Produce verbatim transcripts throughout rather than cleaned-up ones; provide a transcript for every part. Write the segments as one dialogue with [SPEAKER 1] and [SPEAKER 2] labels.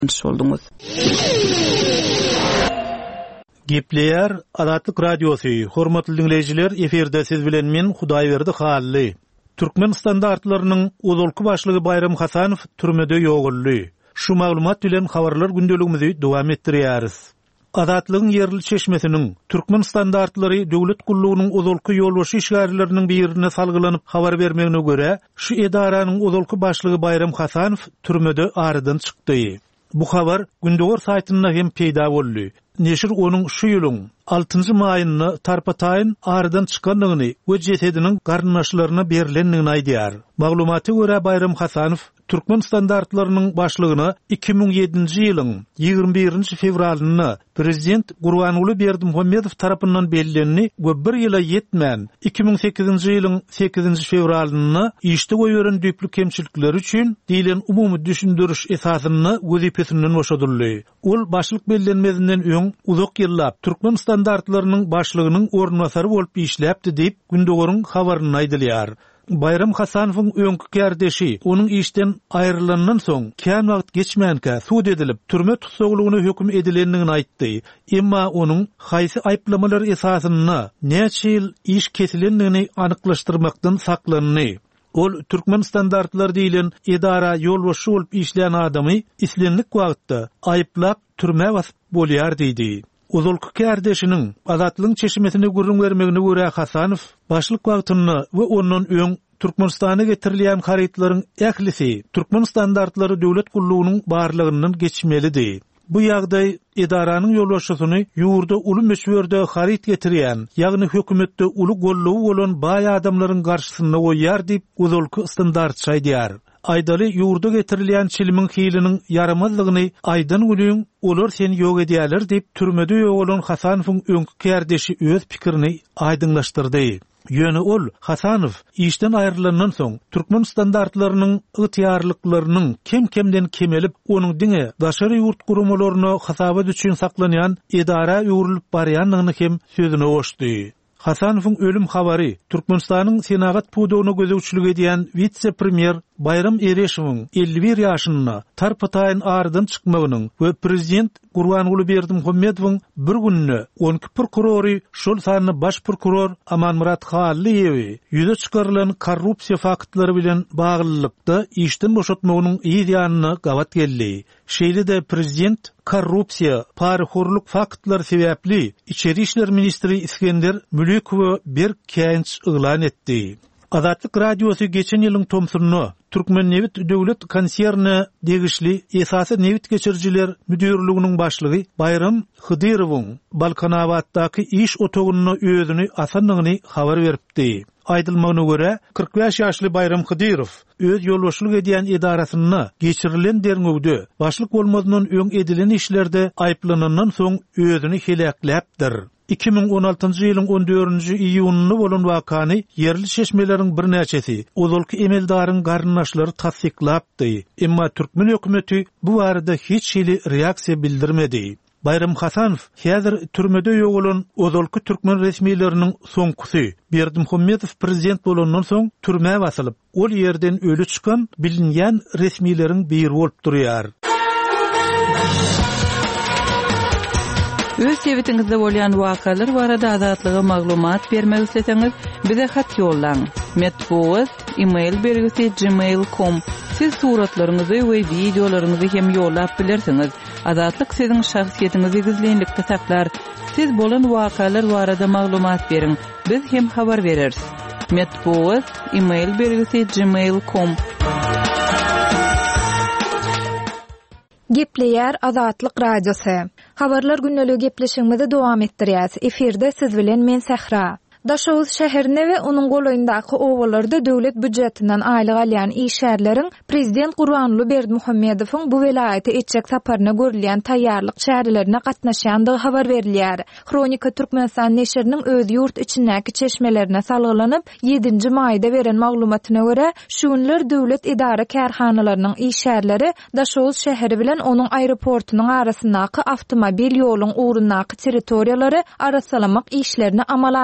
[SPEAKER 1] oldunuz.
[SPEAKER 2] Gepleyer Azatlyk Radiosu. Hormatly dinleyijiler, eferde siz bilen men Hudaýberdi Hally. Türkmen standartlarynyň uzalky başlygy Bayram Hasanow türmede ýogully. Şu maglumat bilen habarlar gündeligimizi dowam etdirýäris. Azatlygyň yerli çeşmesiniň Türkmen standartlary döwlet gullugynyň uzalky ýolbaşy işgärleriniň birine salgylanyp habar bermegine göre, şu edaranyň uzalky başlygy Bayram Hasanow türmede aradan çykdy. Bu habar Gündoğar saytynda hem peýda boldy. Neşir onun şu ýylyň altynjy maýyny tarpataýyn aradan çykanlygyny we jesediniň garnaşlaryna berilenligini aýdýar. Maglumaty görä Bayram Hasanow Türkmen standartlarynyň başlygyny iki ming ýedinji ýylyň ýygrimi birinji fevralyny Prezident Gurbanuly Berdimuhammedow tarapyndan bellenni we bir ýyla ýetmän iki ming sekizinji ýylyň sekizinji fevralyny işde goýuran düplü kemçilikler üçin diýilen umumy düşündürüş esasyny wezipesinden boşadyldy. Ol başlyk bellenmesinden öň uzak ýyllap Türkmen standartlarynyň başlygynyň ornbasary bolup işläpdi diýip Gündoğaryň habaryny aýdylýar. Bayram Hasanowyň öňkü kardeşi onuň işden aýrylandan soň kän wagt geçmänkä suud edilip türme tutsaglygyny hökm edilendigini aýtdy. Emma onuň haýsy aýplamalar esasyny näçe ýyl iş kesilendigini anyklaşdyrmakdan saklandy. Ol Türkmen standartlar diýilen edara ýolbaşy bolup işleýän adamy islenlik wagtda aýplap türme basyp bolýar diýdi. Uzalky kardeşiniň Azatlygyň çeşmesine gurrun bermegine görä Hasanow başlyk wagtyny we ondan öň Türkmenistana getirilýän haritlaryň ählisi Türkmen standartlary döwlet gullugynyň barlygynyň geçmelidir. Bu ýagdaý edaranyň ýolbaşçysyny ýurda uly meşwerde harit getirýän, ýagny hökümetde uly gollugy bolan baý adamlaryň garşysyna goýýar diýip uzalky standart şaýdýar. Aýdaly ýurda getirilýän çilimiň hiliniň yaramazlygyny aýdan gülüň olar sen ýok edýärler diýip türmede ýogulan Hasanowyň öňkü kardeşi öz pikirini aýdynlaşdyrdy. Ýöne ol Hasanow işden aýrylandan soň Türkmen standartlarynyň ýytyarlyklarynyň kem-kemden kemelip onuň diňe daşary ýurt gurumalaryna hasaba düşen saklanýan edara ýurulyp barýanlygyny hem sözüne goşdy. Hasanowyň ölüm habary Türkmenistanyň Senagat pudugyna gözegçilik edýän vitse-premier Bayram Ereşowyň elli bir ýaşyna tarpataýyn aradan çykmagynyň we prezident Gurbanuly Berdimuhammedowyň bir günne on iki prokurory şol sanyny baş prokuror Amanmurat Halliýewi ýüze çykarylan korrupsiýa faktlary bilen baglylykda işden boşatmagynyň ýa-ýanyny gawat geldi. Şeýle de prezident korrupsiýa, paryhorluk faktlary sebäpli İçeri işler ministri İskender Mülükow bir kenç ýylan etdi. Azatlyk Radiosu geçen ýylyň tomsuny Türkmen Nevit döwlet konserni degişli esasy nevit geçirjiler müdürlüğiniň başlygy Bayram Hydyrowyň Balkanabatdaky iş otogyny özüni asanlygyny habar beripdi. Aýdylmagyna görä kırk beş ýaşly Bayram Hydyrow öz ýolbaşlyk edýän edarasyny geçirilen derňewde başlyk bolmadynyň öň edilen işlerde aýplanandan soň özüni helakläpdir. iki ming on altynjy ýylyň on dördünji iýunyny bolan wakany yerli çeşmeleriň bir näçesi uzalky emeldaryň garnaşlary tasdiklapdy. Emma Türkmen hökümeti bu barada hiç hili reaksiýa bildirmedi. Bayram Hasanow häzir türmede ýogulan uzalky türkmen resmiýetleriniň soňkusy. Berdimuhammedow prezident bolandan soň türme basylyp, ol ýerden ölü çykan bilinýän resmiýetleriň biri bolup durýar.
[SPEAKER 1] Öz sevitingizde bolýan wakalar barada azatlyga maglumat bermek isteseňiz, bize hat ýollaň. Metbuat e-mail bergisi gmail nokta com. Siz suratlaryňyzy we videolaryňyzy hem ýollap bilersiňiz. Azatlyk siziň şahsiýetiniňizi gizlenlikde saklar. Siz bolan wakalar barada maglumat beriň. Biz hem habar bereriz. Metbuat e-mail bergisi gmail nokta com.
[SPEAKER 3] Gepleýär Azatlyk Radiosu. Habarlar günneligi gepleşigimizi dowam etdirýäs. Eferde siz bilen men Sehra. Daşowuz şäherine we onuň golaýyndaky owalarda döwlet büdjetinden aýlyk alýan işgärleriň prezident Gurbanuly Berdimuhammedowyň bu welaýaty etjek saparyna görülýän taýýarlyk çärelerine gatnaşýandygy habar berilýär. Kronika Türkmenistan neşriniň öz ýurt içindäki çeşmelerine salgylanyp ýedinji maýda beren maglumatyna görä, şu günler döwlet idara kärhanalarynyň işgärleri Daşowuz şäheri bilen onuň aeroportunyň arasyndaky awtomobil ýolunyň ugrundaky territoriýalary arasalamak işlerini amala aşyrýar.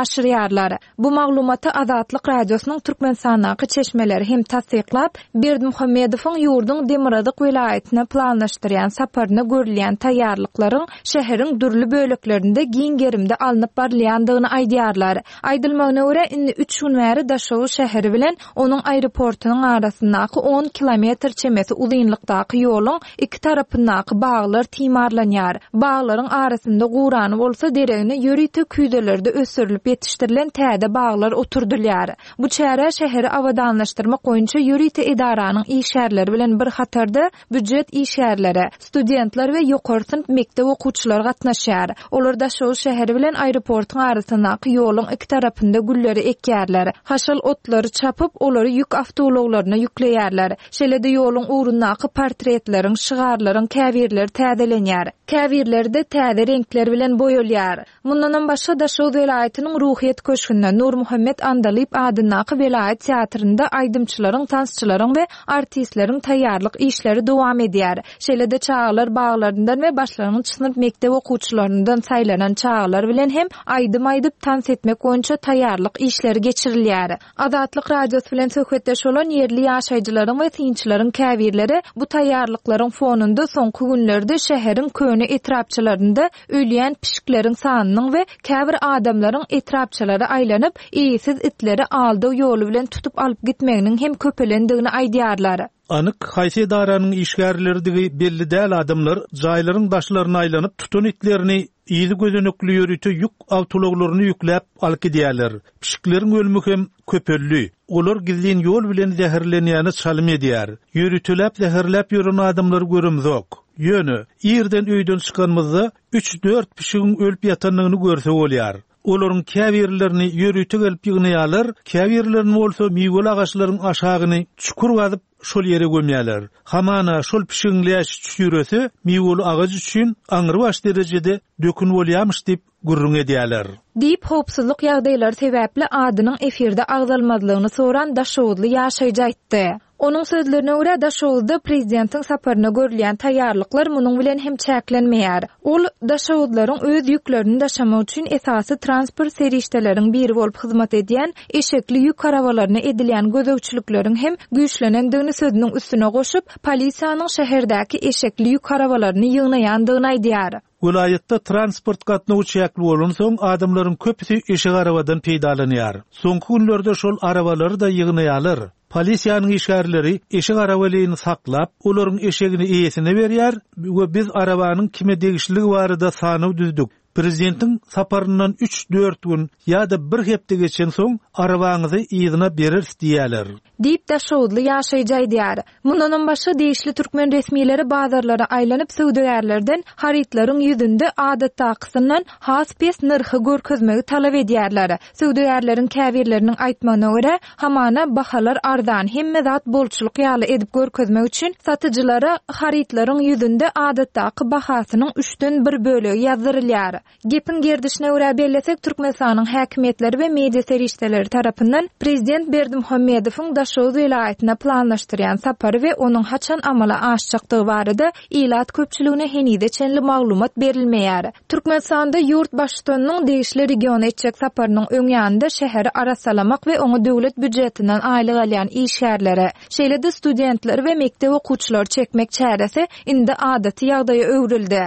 [SPEAKER 3] aýdýarlar. Bu maglumaty Azatlyk radiosynyň Türkmenistanyň çeşmeleri hem tasdiklap, Berdimuhammedowyň ýurdun Demiradyk vilayetine planlaşdyrýan saparyna görülýän taýýarlyklaryň şäheriň dürli böleklerinde giň gerimde alınıp barlaýandygyny aýdýarlar. Aýdylmagyna görä indi üç gün bäri Daşow şäheri bilen onuň aeroportunyň arasyndaky on kilometr çemesi uzunlukdaky ýoluň iki tarapyndaky baglar timarlanýar. Baglaryň arasynda gurany bolsa deregine ýörüýte küýdelerde ösürilip ýetişdirilen täze baglar oturdylýar. Bu çäre şäheri awadanlaşdyrmak goýunça ýörüýte edaranyň işgärleri bilen bir hatarda büdjet işgärleri, studentler we ýokary synp mekdep okuwçylary gatnaşýar. Olar Daşow şäheri bilen aeroportuň arasyndaky ýoluň iki tarapynda gülleri ekýärler. Haşal otlary çapyp olary ýük awtobuslarına ýükleýärler. Şeýle-de ýoluň urundaky portretleriň, şygarlaryň käbirleri täzelenýär. Käbirlerde täze renkler bilen boýalýar. Mundan başga Daşow welaýatynyň ruhyet köşkünde Nur Muhammed Andalyp adynaky welaýat teatrynda aýdymçylaryň, tansçylaryň we artistleriň taýýarlyk işleri dowam edýär. Şeýle-de çağlar baglaryndan we başlangyç sınıf mekdep okuwçylaryndan saýlanan çağlar bilen hem aýdym-aýdyp tans etmek boýunça taýýarlyk işleri geçirilýär. Azatlyk radiosy bilen söhbetdeş bolan yerli ýaşaýjylaryň we synçylaryň käbirleri bu taýýarlyklaryň fonunda soňky günlerde şäheriň köni etrapçylarynda ölýän pişikleriň sanynyň we käbir adamlaryň etrapçylary aýlanyp iýsiz itleri aldy ýolu bilen tutup alyp gitmeginiň hem köpelendigini aýdýarlar.
[SPEAKER 2] Anyk haýsy edaranyň işgärlerdigi belli däl adamlar jaýlaryň daşlaryna aýlanyp tutun itlerini ýyzy gözenekli ýörüýte ýük awtologlaryny ýükläp alyp gidýärler. Pişikleriň ölmüki hem köpelli. Olar gizlin ýol bilen zäherlenýäni çalym edýär. Ýörüýtelep zäherläp ýören adamlary görümzok. Ýöne, ýerden öýden çykanmyzda üç dört pişigiň ölüp ýatanlygyny görse bolýar. Olaryň käbirlerini ýörüýte gelip ýygnaýarlar, käbirlerini bolsa miwel agaçlaryň aşagyny çukur gazyp şol ýere gömýärler. Hamana şol pişigiňläş çürese miwel agaç üçin aňry baş derejede dökün bolýarmyş diýip gurrun edýärler.
[SPEAKER 3] Diýip howpsuzlyk ýagdaýlary sebäpli adynyň efirde agzalmadlygyny soran Daşowly ýaşaýjy aýtdy. Onun sözlerine göre Daşowda prezidentiň saparyna görülýän taýýarlyklar munyň bilen hem çäklenmeýär. Ol Daşowdlaryň öz ýüklerini daşamak üçin esasy transport serişdeleriň biri bolup hyzmat edýän eşekli ýük karawalaryna edilýän gözegçilikleriň hem güýçlenendigini sözüniň üstüne goşup, polisiýanyň şäherdäki eşekli ýük karawalaryny ýygnaýandygyny aýdýar.
[SPEAKER 2] Vilayetde transport gatnawy çäkli bolan soň adamlaryň köpüsi eşek arabadan peýdalanýar. Soňky günlerde şol arabalary da ýygnaýarlar. Polisiýanyň işgärleri eşek arabalygyny saklap, olaryň eşegini eýesine berýär we biz arabanyň kime degişligi barada sanyw düzdük. Prezidentiň saparyndan üç dört gün ýa-da bir hepde geçen soň arabaňyzy ýygyna berer diýerler. Diýip
[SPEAKER 3] Daşowly ýaşaýjy aýdýar. Mundan başga değişli türkmen resmiýetleri bazarlara aýlanyp söwdägärlerden haritlaryň ýüzünde adatdakysyndan has pes nyrhy görkezmegi talap edýärler. Söwdägärleriň käbirleriniň aýtmagyna görä, hamana bahalar arzan hemme zat bolçuluk ýaly edip görkezmek üçin satyjylara haritlaryň ýüzünde adatdaky bahasynyň üçten bir bölegi ýazdyrylýar. Gepin gerdişine görä bellesek Türkmenistanyň häkimetleri we media serişdeleri tarapyndan prezident Berdimuhammedowyň Daşow welaýatyna planlaşdyrýan sapary we onuň haçan amala aşjakdygy barada ilat köpçüligine henide çenli maglumat berilmeýär. Türkmenistanda ýurt başçynyň değişli regiona etjek saparynyň öňýände şäheri arasalamak we oňa döwlet büdjetinden aýlyk alýan işgärlere, şeýle-de studentler we mekdep okuwçylary çekmek çäresi indi adaty ýagdaýa öwrildi.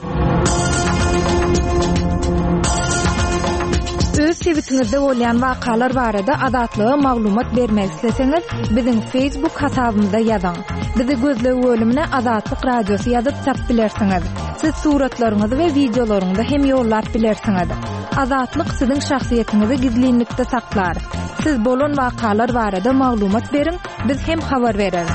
[SPEAKER 3] Öz tweetinizde bolýan wakalar barada azatlyga maglumat bermek isteseňiz, biziň Facebook hasabymyza ýazyň. Bizi gözlegi bölümine Azatlyk radiosu ýazyp tap bilersiňiz. Siz suratlaryňyzy we videolaryňyzy hem ýollap bilersiňiz. Azatlyk siziň şahsiýetiniňizi gizlinlikde saklar. Siz bolan wakalar barada maglumat beriň, biz hem habar bereriz.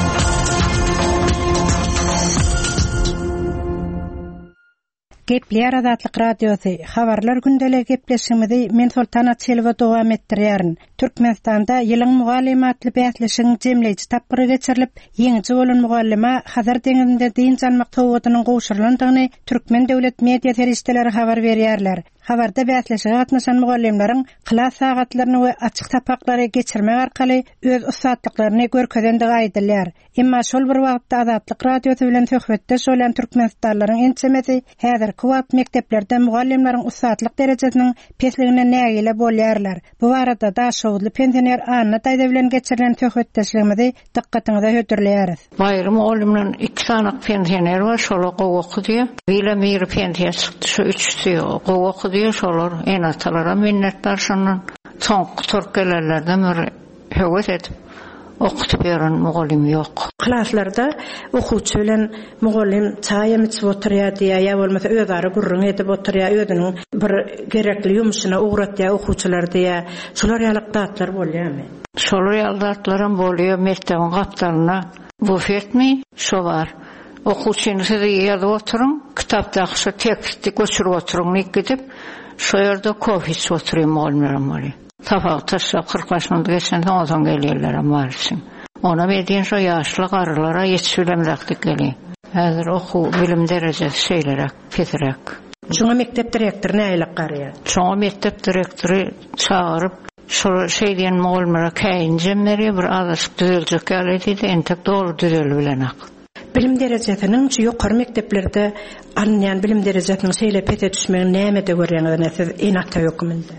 [SPEAKER 4] Gepler Azatlyk radiosu habarlar gündeli gepleşigimizi men Sultan Atçelova dowam etdirýärin. Türkmenistanda ýylyň mugallimatly bäsleşigiň jemleýici tapgyry geçirilip, ýeňji bolan mugallima Hazar deňizinde din janmak towadynyň goşurylandygyny türkmen döwlet media serişdeleri habar berýärler. Habarda bäsleşige gatnaşan mugallimlaryň klas sagatlaryny we açyk tapaklary geçirmek arkaly öz usatlyklaryny görkezendigi aýdylýar. Emma şol bir wagtda Azatlyk radiosu bilen söhbetdeş bolan türkmenistanlaryň ençemesi häzir Belki wagt mekteplerde mugallimleriň ustatlyk derejesiniň pesligine nägile bolýarlar. Bu barada da şowly pensioner Anna taýda bilen geçirilen töhfetdeşligimizi dikkatiňize hötürleýäris.
[SPEAKER 5] Bayrym mugallimden iki sanak pensioner bar, şolar gowy okudy. Bile bir pensiya çykdy, şu üçsi gowy okudy, şolar enatalara minnetdar şondan. Soň Türklerlerden bir höwet edip okutup beren mugallim yok.
[SPEAKER 4] Klaslarda okuwçy bilen mugallim çaýam içip oturýar diýe, ýa bolmasa özleri gurrun edip oturýar, özüniň bir gerekli ýumuşyna uğratýar okuwçylar diýe. Şolar ýalykdatlar bolýarmy?
[SPEAKER 5] Şolar ýalykdatlaram bolýar, mektebiň gapdalyna bufetmi, şo bar. Okuwçyny siz ýazyp oturuň, kitapdaky şu tekstdi göçürip oturuň gidip, şo ýerde kofe içip oturýar mugallimlerim bolýar. Tafaq taşla kırk başında geçen ondan gelýärler varsın. Ona medien şo ýaşly garlara ýetişilemekdik gelýär. Häzir oku bilim derejesi şeýlerek, petirek.
[SPEAKER 4] Şoňa mektep direktory näýlik garýar?
[SPEAKER 5] Şoňa mektep direktory çağırıp şo şeýdiň mugallimlere käýinjemleri bir adaşyk düzeljek geldi, entek dolu düzel bilenak.
[SPEAKER 4] Bilim derejesiniň şu ýokary mekteplerde alınýan bilim derejesiniň şeýle pete düşmegi näme de görýäňiz siz enakta ýokmynda?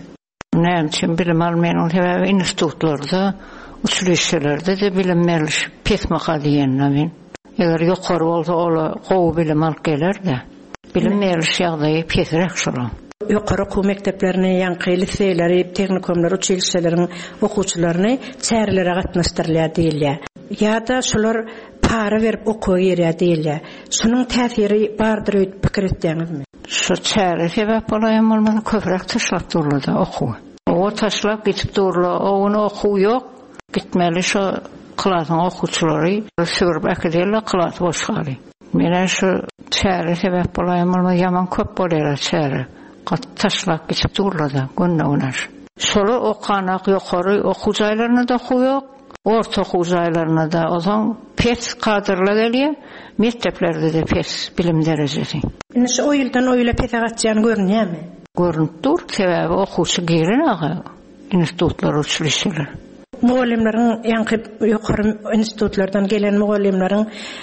[SPEAKER 5] Näçin bilim almayan sebäbi institutlarda, uçuruşlarda da bilim merliş pesmaka diýenler men. Eger ýokary bolsa ola gowy bilim alyp geler-de. Bilim merliş ýagdaýy pesirek şolar.
[SPEAKER 4] Ýokary okuw mekdeplerini, ýanky liseýleri, tehnikumlar, uçilişleriň okuwçylaryny çärilere gatnaşdyrylýar diýilýär. Ýa-da şolar para berip okuw ýerä diýilýär. Şunyň täsiri bardyr öýüp pikir etdiňizmi?
[SPEAKER 5] Şu çäre sebäp bolan bolmaly köprek taşlap duruldy okuw. O taşlap gitip duruldy, onu okuw ýok. Gitmeli şu klasyň okuwçylary sürüp akadýarlar, klas boş galy. Mene şu çäre sebäp bolan bolmaly ýaman köp bolýar çäre. Gat taşlap gitip duruldy, günne onar. Şolar okanak ýokary okuw jaýlaryna da okuw ýok. Orta okuw jaýlaryna da ozan pes kadrlar gelýär. Mekteplerde de pes bilim derejesi.
[SPEAKER 4] Indi şu o ýyldan o ýyla pes gatýan görünýärmi?
[SPEAKER 5] Görünüp dur, sebäbi okuwçy girenagy institutlar uçurýar.
[SPEAKER 4] Mugallimleriň ýanky ýokary institutlardan gelen mugallimleriň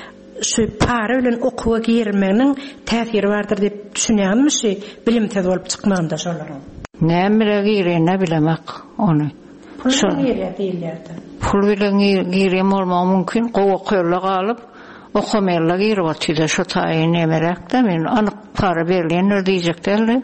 [SPEAKER 4] şu para bilen okuwa girmeginiň täsiri bardyr diýip düşünýärmi şu bilimsiz bolup çykmagynda şolaryň?
[SPEAKER 5] Näme girene bilemek onu.
[SPEAKER 4] Şu ýerde
[SPEAKER 5] pul bilen girem bolmagy mümkin, gowy okýarlar galyp okumaýarlar girip otýar. Şu taýyn nemerekde men anyk para berilýän diýjekler.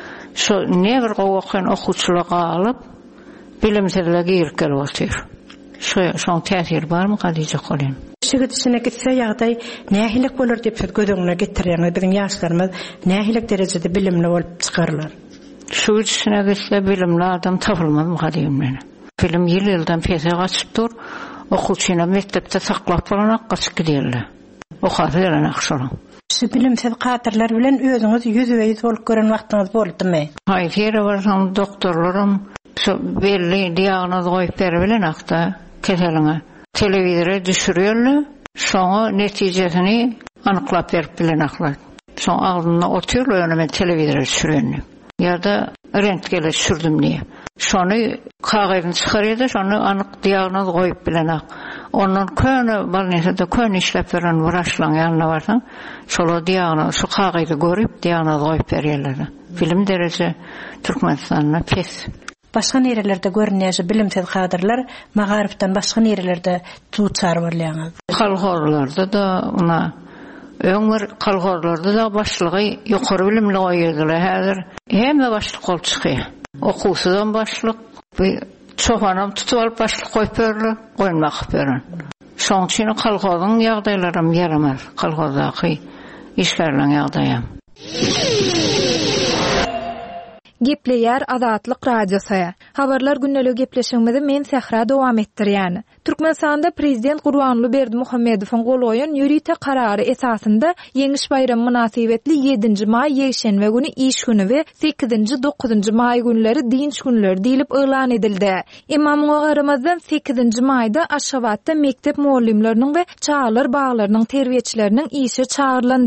[SPEAKER 5] Şu neber gowy okyan okuwçylar galyp bilimsizler girip gelip otýar. Şu şoň täsiri barmy diýjek bolan.
[SPEAKER 4] Şigit içine gitse ýagdaý nähilik bolar diýip gödüňine getirýär. Biziň ýaşlarymyz nähilik derejede bilimli bolup çykarlar.
[SPEAKER 5] Şu içine gitse bilimli adam tapylmaz diýim men. Film ýyl-ýyldan pese gaçyp dur, okuwçyna mektepde saklap bolanak gaçyp gidýärler. Okady gelenek şolar.
[SPEAKER 4] Şu bilimsiz kadrlar bilen özüňiz ýüzüňiz bolup gören wagtyňyz boldymy?
[SPEAKER 5] Haýy, ýere barsam doktorlarym şu belli diagnoz goýup berbilen akda keseliňe telewizore düşürýärler, şoňa netijesini anyklap berip bilenaklar. Şoň agdyna otyrlar, öňe telewizore düşürýärler. Ýa-da rentgele sürdüm diye. Şonu kağıdını çıkarıyordu, şonu anık diagnoz koyup bilenak. Onun köyünü, balnesede köyünü işlep veren vuraşlan yanına varsan, şolu diagnoz, şu kağıdı görüp diagnoz koyup veriyorlardı. Bilim derece Türkmenistan'na pes.
[SPEAKER 4] Başka nerelerde görünýär bilimsiz kadrlar, magaripden başka nerelerde tutar barlaýar.
[SPEAKER 5] Kalhorlarda da ona öňür kalhorlarda da başlygy ýokary bilimli goýýardylar. Häzir hemme başlyk bolup çykýar. Okuwsydan başlyk, çoğanam tutup alyp başlyk goýup berler, goýmak beren. Şoň üçin kalhoryň ýagdaýlarym yaramaz. Kalhordaky işlerleň ýagdaýam.
[SPEAKER 3] Gepleýär Azatlyk radiosu. Habarlar günnelik gepleşigimizi men Sehra dowam etdirýän. Türkmenistanda prezident Gurbanly Berdimuhammedowyň golaýan ýürüýte karary esasynda Ýeňiş bayram münasibetli ýedinji may ýeşenbe güni iş güni we sekizinji dokuzunji may günleri dinç günler diýilip elan edildi. Imamyňa garamazdan sekizinji maýda Aşgabatda mektep muallimleriniň we çağlar baglarynyň terbiýetçileriniň işe çağırlandygy.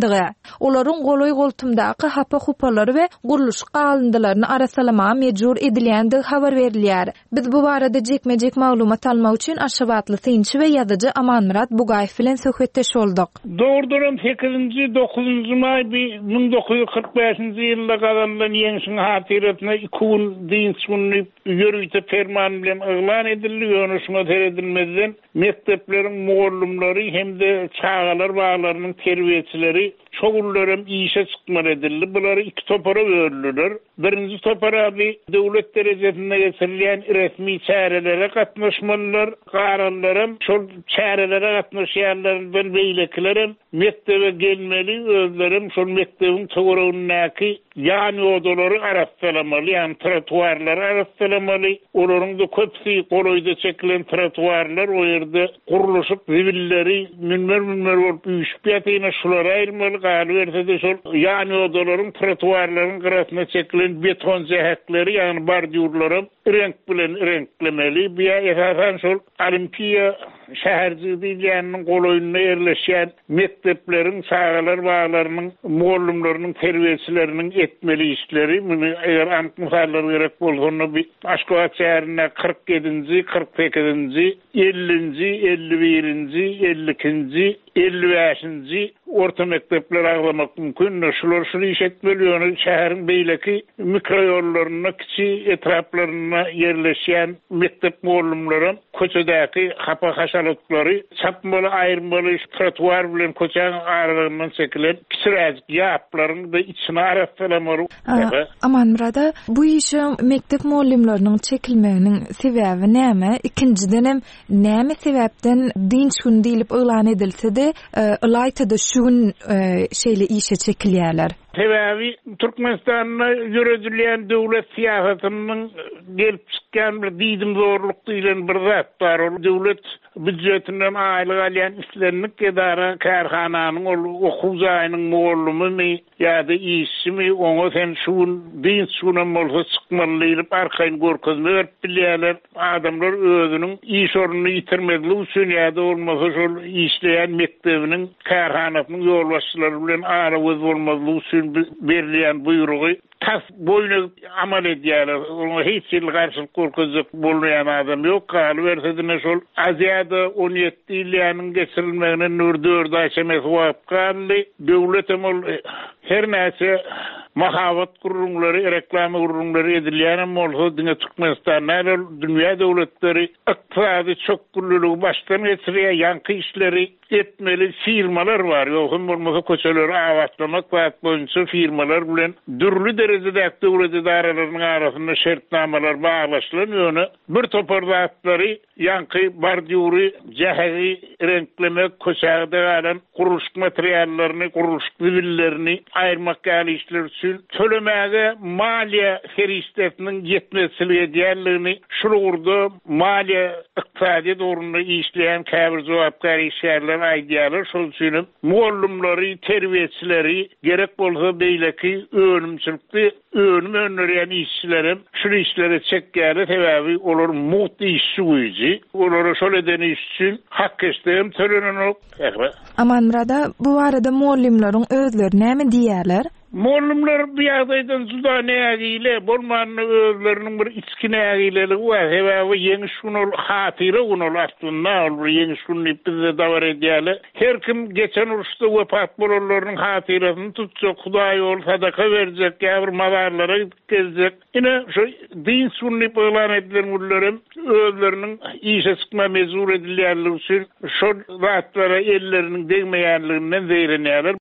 [SPEAKER 3] olaryň goloy goltumdaky hapa hupalary we guruluş galyndylaryny arasalama mejbur edilýändi habar berilýär. Biz bu barada jekmejek maglumat almak üçin Aşgabatly synçy we ýazyjy Amanmurat Bugaýew bilen söhbetdeş boldyk.
[SPEAKER 6] Doğrudan sekizinji dokuzunji may bin dokuz yüz kırk beşinji ýylda gazanlan ýeňişiň hatyratyna iki gün diň sunny ýörüýte ferman bilen elan edildi. Ýöneşme teredilmeden mektepleriň muallimleri hemde çağalar baglarynyň terbiýeçileri çoğullarım işe çıkmalar edildi. Bunları iki topara bölürler. Birinci topara bir devlet derecesinde geçirilen resmi çarelere katlaşmalılar. Kararlarım şu çarelere katlaşanlarından beylekilerim mektebe gelmeli, özlerim şu mektebin çoğurundaki yani odaları arastalamalı, yani trotuarları arastalamalı. Onların da köpsi koloyda çekilen trotuarlar o yerde kuruluşup zibilleri münmer münmer olup uyuşup yatayına şulara ayırmalı. Galiberse şol yani odaların trotuarların kırasına çekilen beton zehekleri yani bardurlarım renk bilen renklemeli. Bir esasen şol Olimpiya şäherjiliğinin goloyuna yerleşen mekteplerin, sağalar bağlarının, muallimlerinin, terbiyeçilerinin etmeli işleri. Bunu eğer antmusallar gerek bolsa bir Aşgabat şäherine kırk yedinji, kırk sekizinji, ellinji, elli birinji, elli ikinji, elli beşinji orta mektepler aglamak mümkün. Şular şunu iş etmeli. Onu şäherin beýleki mikroyollarına, kiçi etraplarına yerleşen mektep muallimleri köçedäki hapa haşalıkları çapmalı, ayırmalı, trotuar bilen köçäň aralarından çekilen kiçiräjik ýaplaryny da içine arastalamaly.
[SPEAKER 3] Amanmurada bu işi mektep muallimlerinin çekilmeginiň sebäbi näme? İkinciden hem näme sebäpden dinç gün diýilip elan edilse-de ılaytada şu gün şeýle işe çekilýärler.
[SPEAKER 6] Sebebi Türkmenistan'da yürütülen devlet siyasetinin gelip çıkan bir didim zorluktu ile bir zat var. O devlet büdjetinden aylık alayan işlenlik edara karhananın okul zayının muallimı mı ya da iyisi mi onu sen şun din şunun olsa çıkmalıyıp arkayın korkuzunu örp bilyeler. Adamlar özünün iyi sorununu yitirmediği usun ya da olmasa şol işleyen mektebinin karhanasının yol başçıları bilen ağrı olmazlığı usun verilen buyruğu tas boyuna amal edýärler. Ona hiç ýyl garşylyk korkuzak bolmayan adam yok. Galiberse şol Aziýada on ýetti ýylyň geçirilmegine nurdörde aşamas wagt galdy. Döwletem ol her näse mahabat gurulmaları, reklam gurulmaları edilýän bolsa diňe Türkmenistan'da dünýä döwletleri iqtisady çok gurulmagy başdan geçirýär, ýanky işleri etmeli firmalar var. Ýogum bolmasa köçeleri awatlamak wagt boýunça firmalar bilen dürli derecede döwlet idaralarynyň arasynda şertnamalar baglaşylan ýöne bir topardatları ýanky barduri, jahary renklemek, köçäde galan guruluş materiallaryny, guruluş zibillerini ayırmak gali işler üçün tölemäge maliýe feriştetiniň ýetmezçiligi diýerligini şururda maliýe iqtisady dogrunda işleýän käbir jogapkary işgärler aýdýarlar. Şol üçin muallimleri, terbiýeçileri gerek bolsa beýleki önümçilikdi önüm önlerýän işçilerim şu işlere çekýärler. Sebäbi olar muhty işçi güýji. Olara şol eden iş üçin hak istem tölenok.
[SPEAKER 3] Amanmurada bu arada muallimleriň özleri näme diýerler?
[SPEAKER 6] Muallimler bir ýagdaýdan juda nägile bolmanyny özleriniň bir içki nägileligi var. Sebäbi ýeňi şunu hatyra ol aslında ol ýeňi şunu bizde dawar edýärler. Her kim geçen uruşda wepat bolanlaryň hatyrasyny tutjak, Hudaý ol sadaka berjek, ýa-bir mazarlara gezjek. Ine şu din sunny elan edilen ullarym özleriniň işe çykma mezur edilýärligi üçin şu zatlara elleriniň degmeýänliginden zeýrenýärler.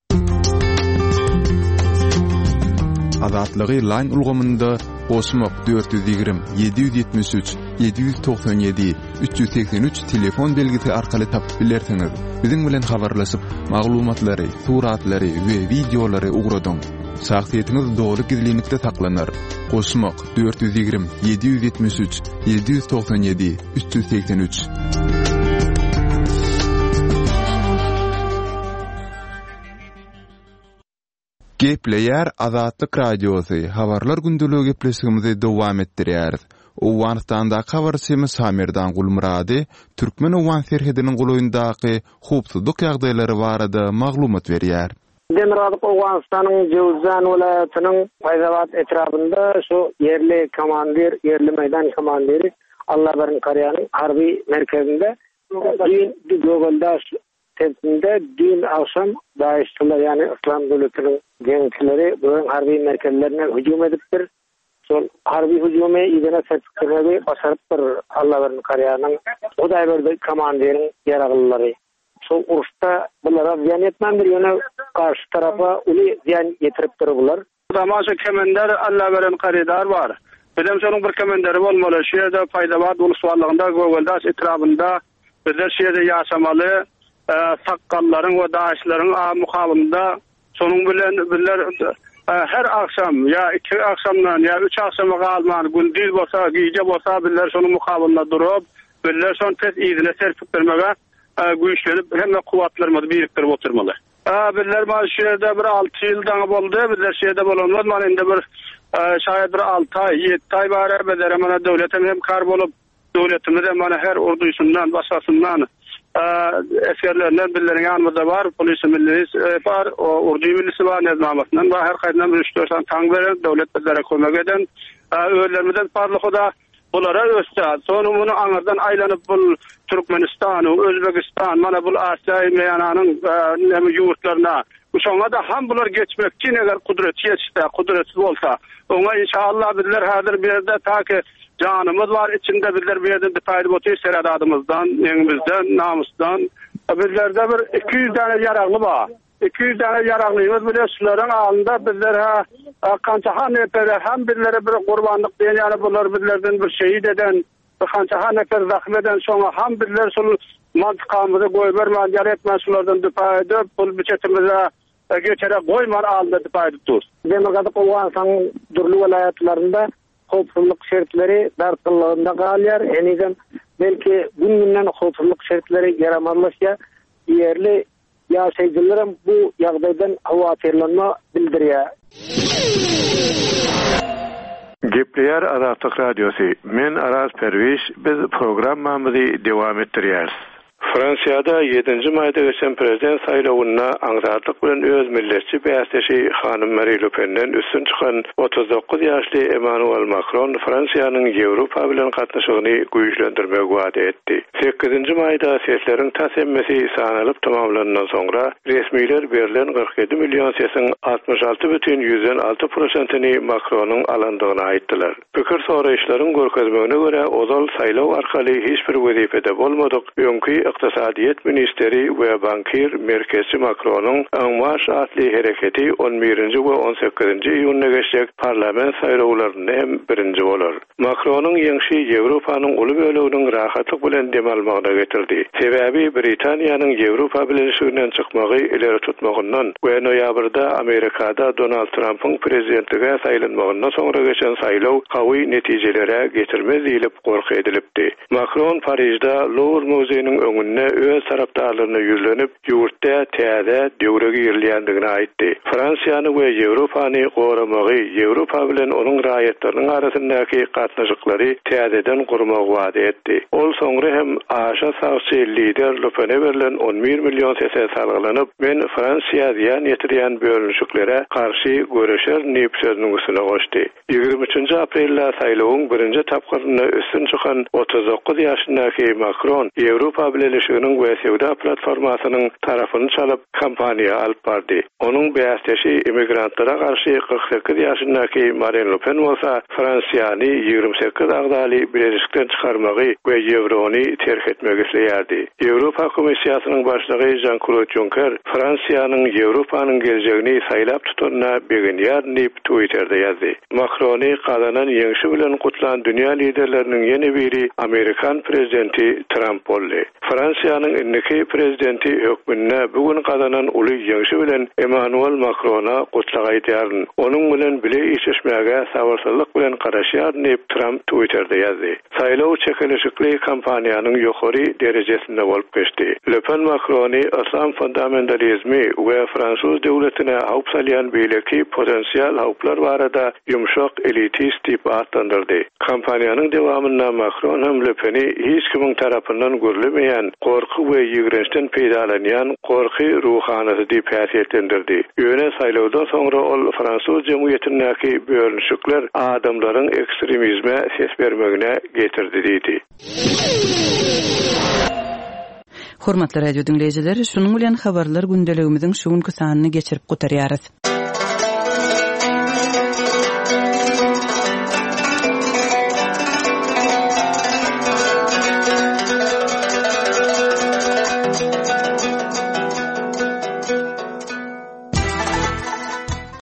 [SPEAKER 7] Azatlygy line ulgamynda Osmok dört yüz yirmi yedi yüz yetmiş üç yedi yüz doksan yedi üç yüz seksen üç telefon belgisi arkaly tapyp bilersiňiz. Biziň bilen habarlaşyp maglumatlary, suratlary we videolary ugradyň. Şahsiýetiniz dogry gizlilikde saklanır. Osmok dört yüz yirmi yedi yüz yetmiş üç yedi yüz doksan yedi üç yüz seksen üç. Gepleýär Azatlyk radiosy. Habarlar gündeligi gepleşigimizi dowam etdirýär. Owganistanda habarçymy Samirdan Gulmurady Türkmen Owgan serhediniň goloýundaky howpsuzlyk ýagdaýlary barada maglumat berýär.
[SPEAKER 8] Demirabad Owganistan'ın Jowzjan welayatynyň Fayzabad etrafında şu yerli komandir, yerli meydan komandiri Allah birin Kariyanyň harby merkezinde dün Gogoldaş tepsinde dün akşam Daişçiler yani İslam Döwletiniň geňçileri bu harby merkezlerine hüjum edipdir. Sol harby hüjumy ýene sertlikleri başarypdyr. Allah birin Kariyanyň Hudaý berdi komandiriň ýaragylary. Sol uruşda bulara ziyan etmendir, ýöne karşı tarafa uly ziyan getiripdir bular. Damaşa kemender Allah veren qaridar var. Bilen şonuň bir kemenderi bolmaly. Şu ýerde Faýdabad uluswarlygynda Gogoldaş etrafında bizler şu ýerde ýaşamaly, sakkallaryň we daşlaryň mukawamynda şonuň bilen bizler her akşam ýa iki akşamdan ýa üç akşama galman gündüz bolsa, gije bolsa bizler şonuň mukawamynda durup, bizler şonu tez ýygyna serpip bermege güýçlenip hemme kuwatlarymyzy biriktirip oturmaly. Ha bizler ma şu ýerde bir altı ýyldan boldy, bizler şu ýerde bolanlar mana indi bir şaýat bir altı ay, ýeti ay bara bizler mana döwletem hem kar bolup, döwletimiz hem mana her orduýsundan, başgasyndan eskerlerden bizleriň ýanymyzda bar, polis millisi bar, orduý millisi bar, nezamatynyň we her gaýdan üç dört taň beren döwlet bizlere kömek eden, öýlerimizden barlygyda bulara östad. Sonra bunu anardan aylanyp bul Türkmenistan, Özbekistan, mana bul Asiýa meýananyň näme ýurtlaryna. Şoňa da ham bular geçmekçi eger kudret ýetişde, kudretsiz bolsa, oňa inşallah bizler häzir bir ýerde taky janymyz var içinde bizler bir ýerde dipaýdy boty seradadymyzdan, ýeňimizden, namusdan. Bizlerde bir iki yüz tane ýaragly bar. iki yüz tane ýaraglymyz bilen şularyň alynda bizler ha kança haneper hem bizlere bir gurbanlyk diýen ýani bular bizlerden bir şehit eden, kança haneper zahmet eden şoňa hem bizler şol mantykamyzy goýup bermän ýar etmän şulardan dipaýdy, bul biçetimize geçere goýman alynda dipaýdy dur. Demirabad Owganistan'yň durly welayatlarynda howpsuzlyk şertleri dartylygynda galýar. Eniden belki gününden howpsuzlyk şertleri ýaramazlaşýa ýerli ýaşaýjylaram bu ýagdaýdan hawatirlanma bildirýär.
[SPEAKER 9] Gepleýär Azatlyk Radiosy. Men Aras Perwiş, biz programmamyzy dowam etdirýäris. Fransiýada ýedinji maýda geçen prezident saýlawyna aňzatlyk bilen öz milletçi bäsdeşi hanym Marine Le Pen'den üstün çykan otuz dokuz ýaşly Emmanuel Macron Fransiýanyň Ýewropa bilen gatnaşygyny güýçlendirmek wagt etdi. sekizinji maýda sesleriň tasemmesi sanalyp tamamlanandan soňra resmiler berilen kırk yedi million sesin altmış altı бүтүn yüzden altı prosentini Macronyň alandygyny aýtdylar. Pikir soraýşlaryň görkezmegine görä ozal saýlaw arkaly hiç bir wezipede bolmadyk. Öňkü Iqtisadiýet ministeri we bankir Merkezçi Macronyň Anwaş atly hereketi on birinji we on sekizinji iýunna geçecek parlament saýlawlaryny hem birinji bolar. Macronyň ýeňşi Ýewropanyň uly böleginiň rahatlyk bilen dem almagyna getirdi. Sebäbi Britaniýanyň Ýewropa bileşiginden çykmagy ileri tutmagyndan we noýabrda Amerikada Donald Trump'yň prezidentlige saýlanmagyndan soňra geçen saýlaw hawy netijelere getirmez diýilip gorky edilipdi. Macron Parijda Louvre muzeýiniň öňünde öz tarapdarlaryna ýüzlenip ýurtda täze döwregi ýerleýändigini aýtdy. Fransiýany we Ýewropany goramagy, Ýewropa bilen onuň raýatlarynyň arasyndaky gatnaşyklary täzeden gurmagy wagt etdi. Ol soňra hem aşa sawçy lider Le Pen'e berilen on bir million sese salgylanyp, men Fransiýa ýan ýetirýän bölünşiklere karşy göreşer nip sözüniň üstüne goşdy. ýygrimi üçinji aprelda saýlawyň birinji tapgyryna üstün çykan otuz dokuz ýaşyndaky Macron Ýewropa bileşiginiň we Sewda platformasynyň tarafyny çalyp kampaniýa alyp bardy. Onuň bäsdeşi immigrantlara karşy kırk sekiz ýaşyndaky Marine Le Pen bolsa Fransiýany ýygrimi sekiz agdaly bileşikden çykarmagy we Ýewrony terk etmegi isleýärdi. Ýewropa Komissiýasynyň başlygy Jean-Claude Juncker Fransiýanyň Ýewropanyň geljegini saýlap tutanyna beginýär diýip Twitter'da ýazdy. Macrony kazanan ýeňşi bilen gutlan dünýä liderleriniň ýene biri Amerikan prezidenti Trump boldy. Fransiýanyň indiki prezidenti hökmünde bugün kazanan uly ýeňşi bilen Emmanuel Macrona gutlagy aýtýaryn. Onuň bilen bile işleşmäge sabarsyzlyk bilen garaşýar diýip Trump Twitter'da ýazdy. Saýlaw çekilişikli kampaniýanyň ýokary derejesinde bolup geçdi. Le Pen Macrony Islam fundamentalizmi we Fransuz döwletine hawp salýan beýleki potensiýal hawplar barada ýumşak elitist diýip atlandyrdy. Kampaniýanyň dowamynda Macron hem Le Pen'i hiç kimiň tarapyndan görülmeýän bilen korku we ýigrençden peýdalanýan korky ruhanasy diýip häsiýetlendirdi. Ýöne saýlawdan soňra ol Fransuz jemgyýetindäki bölünşikler adamlaryň ekstremizme ses bermegine getirdi diýdi.
[SPEAKER 1] Hormatly radio dinleýijileri, şunuň bilen habarlar gündeligimiziň şu günkü sanyny geçirip gutarýarys.